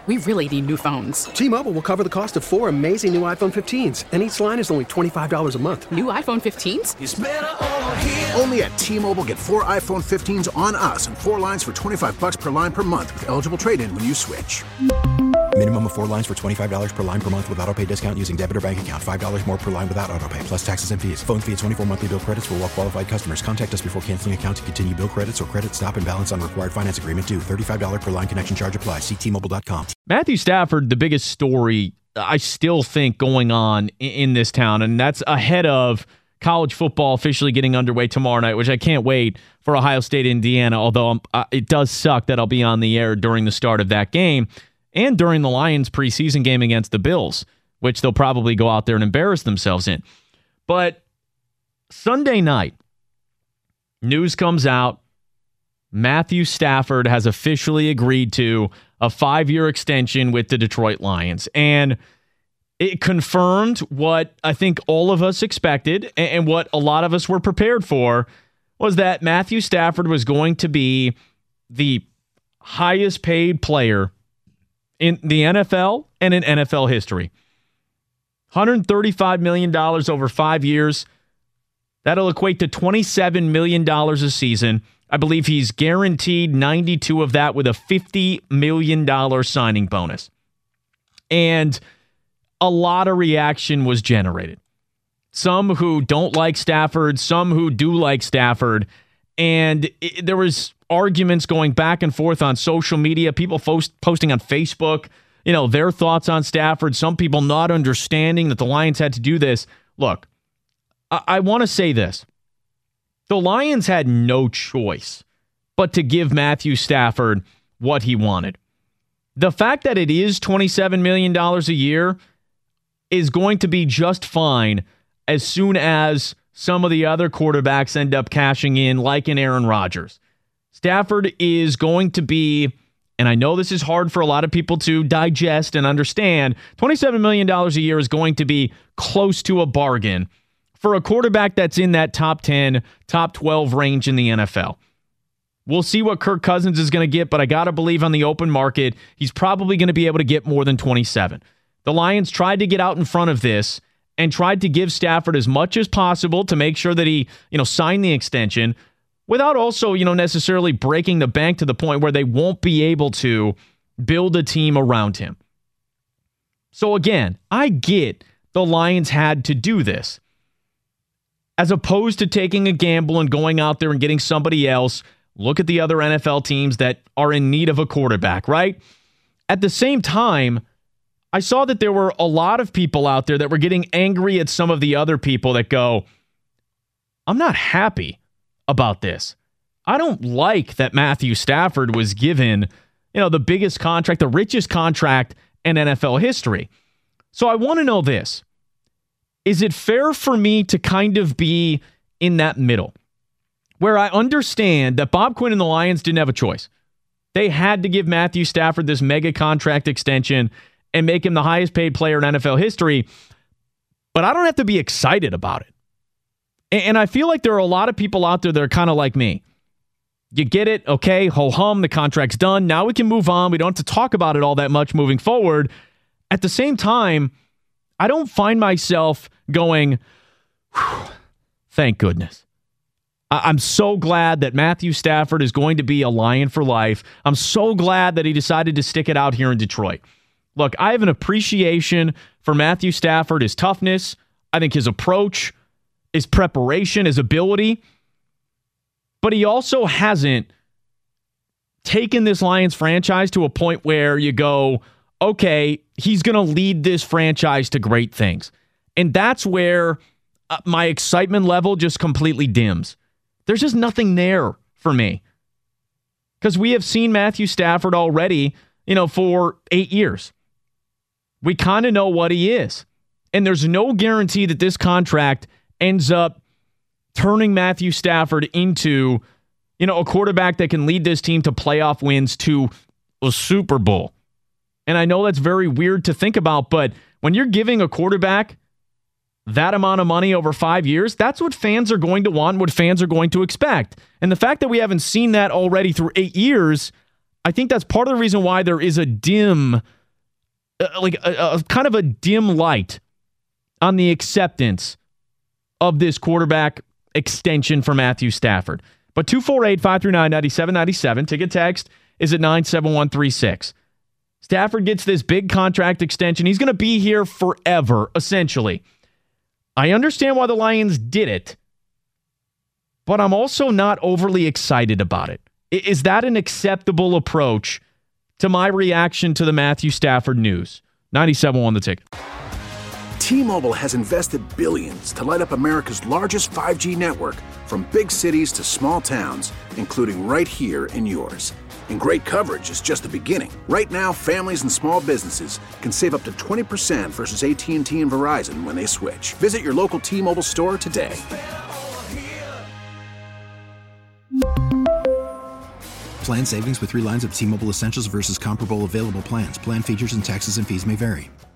We really need new phones. T-Mobile will cover the cost of 4 amazing new iPhone 15s, and each line is only $25 a month. New iPhone 15s? It's better over here. Only at T-Mobile, get 4 iPhone 15s on us and 4 lines for $25 per line per month with eligible trade-in when you switch. Minimum of 4 lines for $25 per line per month with autopay discount using debit or bank account. $5 more per line without autopay, plus taxes and fees. Phone fee at 24 monthly bill credits for well-qualified customers. Contact us before canceling account to continue bill credits or credit stop and balance on required finance agreement due. $35 per line connection charge applies. See T-Mobile.com. Matthew Stafford, the biggest story I still think going on in this town, and that's ahead of college football officially getting underway tomorrow night, which I can't wait for Ohio State, Indiana, although it does suck that I'll be on the air during the start of that game and during the Lions preseason game against the Bills, which they'll probably go out there and embarrass themselves in. But Sunday night, news comes out, Matthew Stafford has officially agreed to a 5-year extension with the Detroit Lions. And it confirmed what I think all of us expected and what a lot of us were prepared for, was that Matthew Stafford was going to be the highest paid player in the NFL and in NFL history. $135 million over 5 years. That'll equate to $27 million a season. I believe he's guaranteed 92 of that with a $50 million signing bonus. And a lot of reaction was generated. Some who don't like Stafford, some who do like Stafford. And there was arguments going back and forth on social media, people posting on Facebook, their thoughts on Stafford, some people not understanding that the Lions had to do this. Look, I want to say this. The Lions had no choice but to give Matthew Stafford what he wanted. The fact that it is $27 million a year is going to be just fine as soon as some of the other quarterbacks end up cashing in, like in Aaron Rodgers. Stafford is going to be, and I know this is hard for a lot of people to digest and understand, $27 million a year is going to be close to a bargain for a quarterback that's in that top 10, top 12 range in the NFL. We'll see what Kirk Cousins is going to get, but I got to believe on the open market, he's probably going to be able to get more than 27. The Lions tried to get out in front of this and tried to give Stafford as much as possible to make sure that he, signed the extension without also, necessarily breaking the bank to the point where they won't be able to build a team around him. So again, I get the Lions had to do this, as opposed to taking a gamble and going out there and getting somebody else. Look at the other NFL teams that are in need of a quarterback, right? At the same time, I saw that there were a lot of people out there that were getting angry at some of the other people that go, I'm not happy about this. I don't like that Matthew Stafford was given, the biggest contract, the richest contract in NFL history. So I want to know this. Is it fair for me to kind of be in that middle where I understand that Bob Quinn and the Lions didn't have a choice? They had to give Matthew Stafford this mega contract extension and make him the highest paid player in NFL history, but I don't have to be excited about it. And I feel like there are a lot of people out there that are kind of like me. You get it, okay, ho-hum, the contract's done. Now we can move on. We don't have to talk about it all that much moving forward. At the same time, I don't find myself going, thank goodness. I'm so glad that Matthew Stafford is going to be a Lion for life. I'm so glad that he decided to stick it out here in Detroit. Look, I have an appreciation for Matthew Stafford, his toughness. I think his approach, his preparation, his ability. But he also hasn't taken this Lions franchise to a point where you go, okay, he's going to lead this franchise to great things. And that's where my excitement level just completely dims. There's just nothing there for me. Because we have seen Matthew Stafford already, for 8 years. We kind of know what he is. And there's no guarantee that this contract ends up turning Matthew Stafford into, a quarterback that can lead this team to playoff wins, to a Super Bowl. And I know that's very weird to think about, but when you're giving a quarterback that amount of money over 5 years, that's what fans are going to want, what fans are going to expect. And the fact that we haven't seen that already through 8 years, I think that's part of the reason why there is a dim, kind of a dim light on the acceptance of this quarterback extension for Matthew Stafford. But 248-539-9797, ticket text is at 97136. Stafford gets this big contract extension. He's going to be here forever, essentially. I understand why the Lions did it, but I'm also not overly excited about it. Is that an acceptable approach to my reaction to the Matthew Stafford news? 97.1 The Ticket. T-Mobile has invested billions to light up America's largest 5G network, from big cities to small towns, including right here in yours. And great coverage is just the beginning. Right now, families and small businesses can save up to 20% versus AT&T and Verizon when they switch. Visit your local T-Mobile store today. Plan savings with 3 lines of T-Mobile Essentials versus comparable available plans. Plan features and taxes and fees may vary.